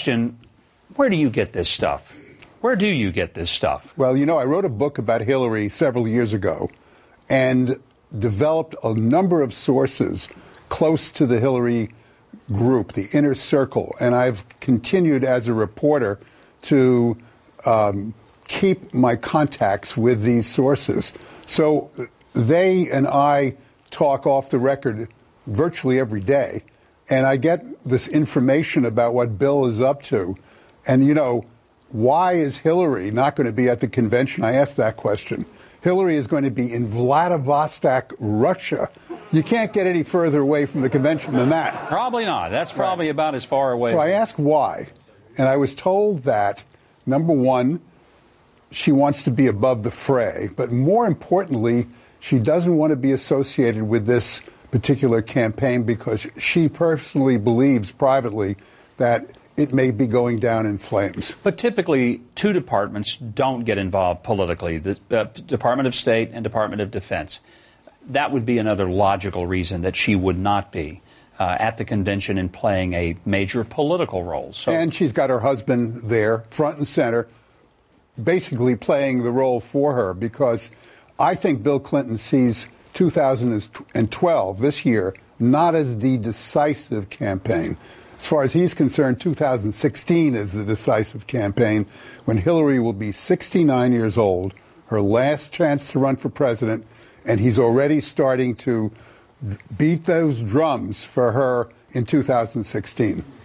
Where do you get this stuff? Where do you get this stuff? Well, I wrote a book about Hillary several years ago and developed a number of sources close to the Hillary group, the inner circle. And I've continued as a reporter to keep my contacts with these sources. So they and I talk off the record virtually every day. And I get this information about what Bill is up to. And, why is Hillary not going to be at the convention? I asked that question. Hillary is going to be in Vladivostok, Russia. You can't get any further away from the convention than that. Probably not. That's probably about as far away. So I asked why. And I was told that, number one, she wants to be above the fray. But more importantly, she doesn't want to be associated with this particular campaign because she personally believes privately that it may be going down in flames. But typically, two departments don't get involved politically, the Department of State and Department of Defense. That would be another logical reason that she would not be at the convention and playing a major political role. So, and she's got her husband there, front and center, basically playing the role for her, because I think Bill Clinton sees 2012, this year, not as the decisive campaign. As far as he's concerned, 2016 is the decisive campaign when Hillary will be 69 years old, her last chance to run for president, and he's already starting to beat those drums for her in 2016.